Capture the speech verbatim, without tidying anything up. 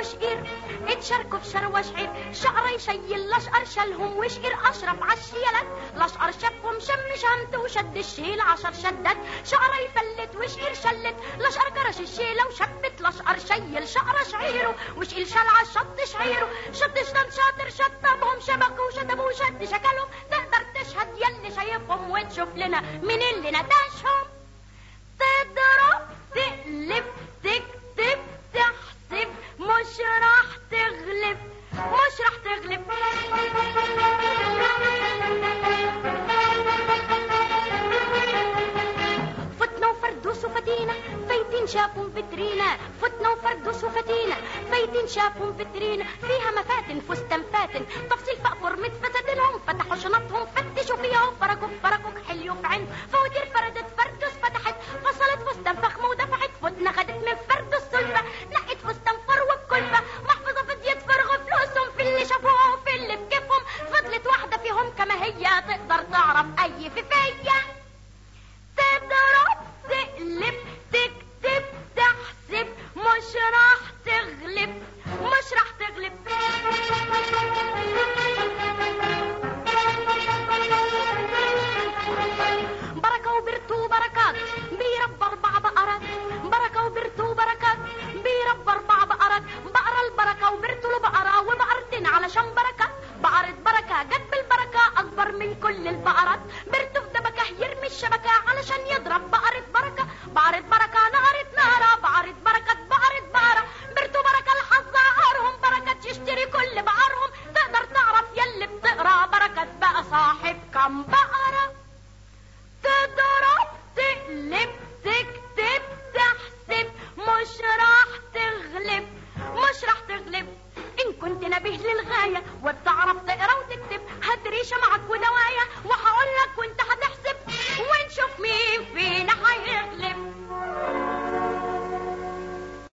وشقير اتشاركوا في شروة شعير. شعر يشيل لشقر شالهم وشقير أشرف عالشيلات. لشقر شافهم شم شمت وشد الشيل عشر شدات. شعر يفلت وشقير شلت لشقر كرش الشيلة وشبت. لشقر شيل شعر شعيره وشقيل شال عالشط شعيره. شد شدان شاطر شطبهم شبكوا وشدبوا وشد شكلهم. تقدر تشهد يلي شايفهم وتشوف لنا مين اللي نداشهم. تضرب تقلب تكتب تحسب مش راح تغلب مش راح تغلب. فتنا وفردوس وفتينا فايتين شافوا فترينا. فتنا وفردوس وفتينا فايتين شافوا فترينا. فيها مفاتن فستان فاتن تفصيل فقفر متفتتنهم. فتحوا شنطهم فتشوا فيها وفركوا فركوا حليوا في عين فواتير فركوا